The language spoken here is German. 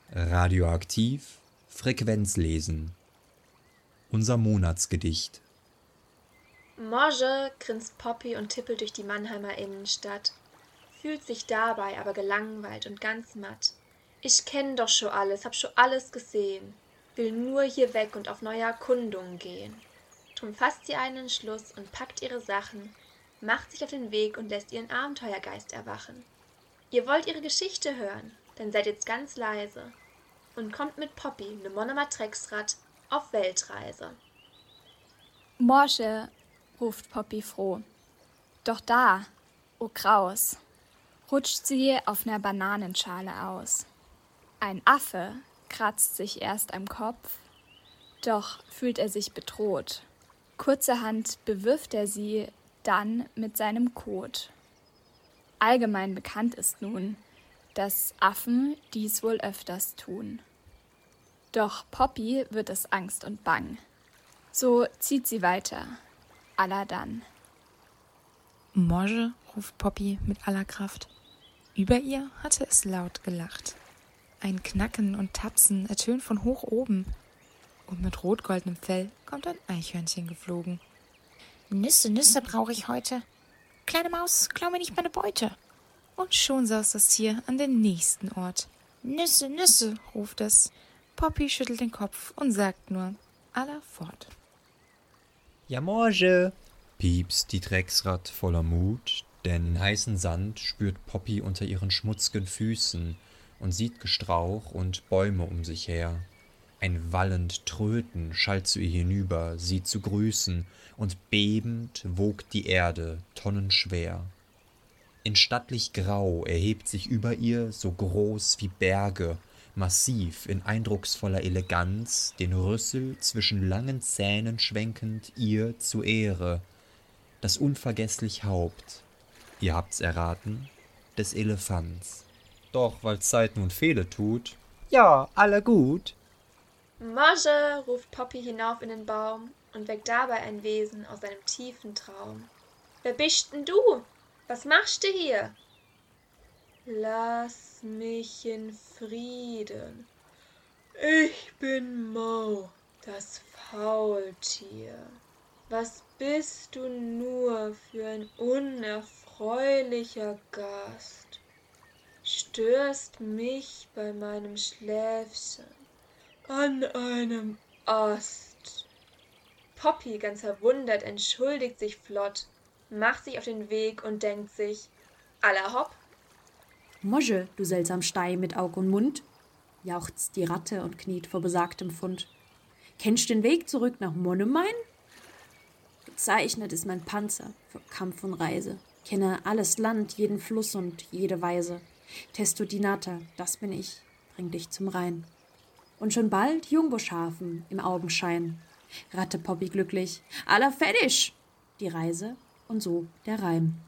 Radioaktiv Frequenzlesen. Unser Monatsgedicht. Morge grinst Poppy und tippelt durch die Mannheimer Innenstadt, fühlt sich dabei aber gelangweilt und ganz matt. Ich kenn doch schon alles, hab schon alles gesehen, will nur hier weg und auf neue Erkundungen gehen. Drum fasst sie einen Entschluss und packt ihre Sachen, macht sich auf den Weg und lässt ihren Abenteuergeist erwachen. Ihr wollt ihre Geschichte hören, dann seid jetzt ganz leise und kommt mit Poppy, ne Monomer Trecksrad, auf Weltreise. Morche, ruft Poppy froh. Doch da, o Graus, rutscht sie auf ner Bananenschale aus. Ein Affe kratzt sich erst am Kopf, doch fühlt er sich bedroht. Kurzerhand bewirft er sie dann mit seinem Kot. Allgemein bekannt ist nun, dass Affen dies wohl öfters tun. Doch Poppy wird es Angst und Bang. So zieht sie weiter, allerdann. Morge, ruft Poppy mit aller Kraft. Über ihr hatte es laut gelacht. Ein Knacken und Tapsen ertönt von hoch oben. Und mit rot-goldenem Fell kommt ein Eichhörnchen geflogen. Nüsse, Nüsse brauche ich heute. Kleine Maus, klau mir nicht meine Beute. Und schon saust das Tier an den nächsten Ort. Nüsse, Nüsse, ruft es. Poppy schüttelt den Kopf und sagt nur, aller fort. Ja, Morge, piepst die Drecksrad voller Mut, denn heißen Sand spürt Poppy unter ihren schmutzigen Füßen und sieht Gestrauch und Bäume um sich her. Ein wallend Tröten schallt zu ihr hinüber, sie zu grüßen, und bebend wogt die Erde tonnenschwer. In stattlich Grau erhebt sich über ihr, so groß wie Berge, massiv in eindrucksvoller Eleganz, den Rüssel zwischen langen Zähnen schwenkend ihr zu Ehre, das unvergesslich Haupt, ihr habt's erraten, des Elefants. Doch, weil's Zeit nun Fehle tut, ja, alle gut. Morge, ruft Poppy hinauf in den Baum und weckt dabei ein Wesen aus seinem tiefen Traum. Wer bist denn du? Was machst du hier? Lass mich in Frieden. Ich bin Mo, das Faultier. Was bist du nur für ein unerfreulicher Gast? Störst mich bei meinem Schläfchen an einem Ast. Poppy, ganz verwundert, entschuldigt sich flott, macht sich auf den Weg und denkt sich, alla hopp. Morge, du seltsam Stei mit Aug und Mund, jauchzt die Ratte und kniet vor besagtem Fund. Kennst den Weg zurück nach Monomein? Gezeichnet ist mein Panzer für Kampf und Reise. Kenne alles Land, jeden Fluss und jede Weise. Testudinata, das bin ich, bring dich zum Rhein. Und schon bald Jungbuschhafen im Augenschein. Ratte Poppy glücklich, aller fertig! Die Reise und so der Reim.